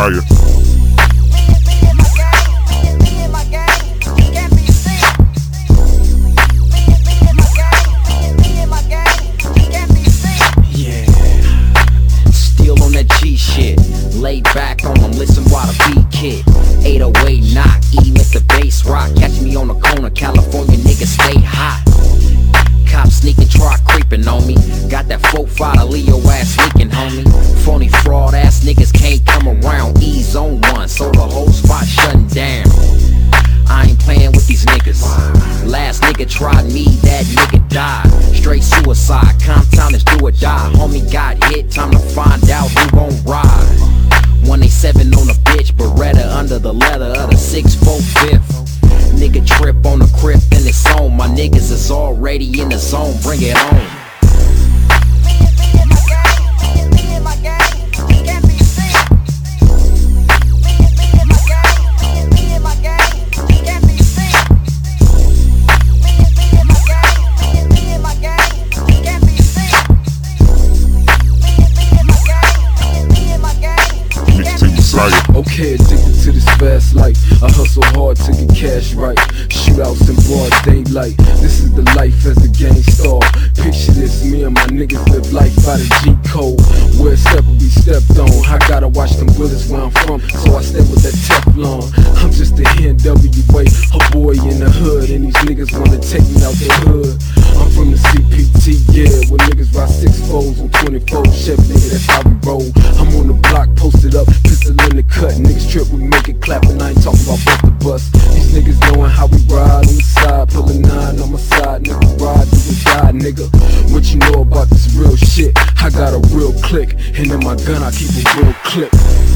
Messiah. Shit, lay back on them, listen while the beat kick. 808 knock, E let the bass rock. Catch me on the corner, California niggas stay hot. Cops sneaking, try creeping on me. Got that 4-5 Leo ass sneaking, homie. Phony fraud ass niggas can't come around. Ease on one, so the whole spot shutting down. I ain't playing with these niggas. Last nigga tried me, that nigga died. Straight suicide, time is do or die. Homie got hit, time to find out who gon' ride. 187 on the bitch, Beretta under the leather of the 645th. Nigga trip on the crib and it's on. My niggas is already in the zone, bring it on. Okay, addicted to this fast life. I hustle hard to get cash right. Shootouts in broad daylight. This is the life as a gang star. Picture this, me and my niggas live life by the G code. Where a step will be stepped on. I gotta watch them bullets where I'm from, so I stay with that Teflon. I'm just a NWA, a boy in the hood, and these niggas wanna take me out the hood. I'm from the CPT, yeah, where niggas ride 6-4s on 24 Chevy, nigga, that's how we roll. I'm on the block, posted up, pistol in the cut. Niggas trip, we make it clap, and I ain't talking about bust the bus. These niggas knowing how we ride on the side, pull a 9 on my side, nigga, ride till we die, nigga. What you know about this real shit? I got a real click, and in my gun I keep a real clip.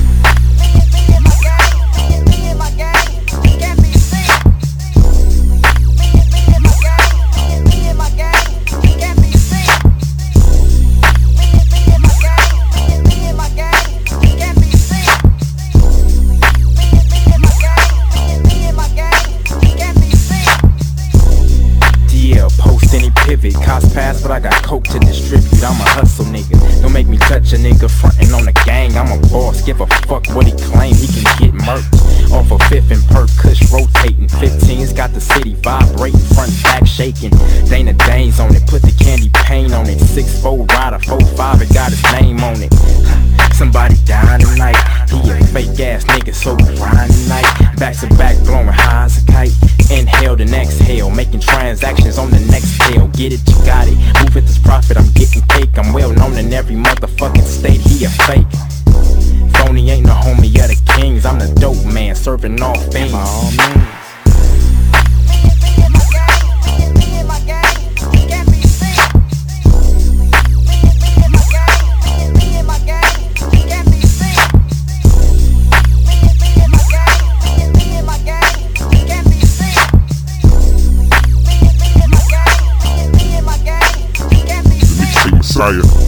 Cops pass, but I got coke to distribute. I'm a hustle nigga. Don't make me touch a nigga frontin' on the gang. I'm a boss, give a fuck what he claim. He can get murked off a 5th and perk, kush rotating. 15's got the city vibrating, front back shaking. Dana Danes on it, put the candy paint on it. 6'4" rider, 4'5", it got his name on it. Somebody dying tonight. He a fake ass nigga, so we grind tonight. Back to back, blowing high as a kite. Inhale then exhale, making transactions on the next scale. Get it, you got it. Move it, this profit, I'm getting cake. I'm well known in every motherfucking state. He a fake. Phony ain't no homie of the kings. I'm the dope man, serving all fiends. By all means. Messiah.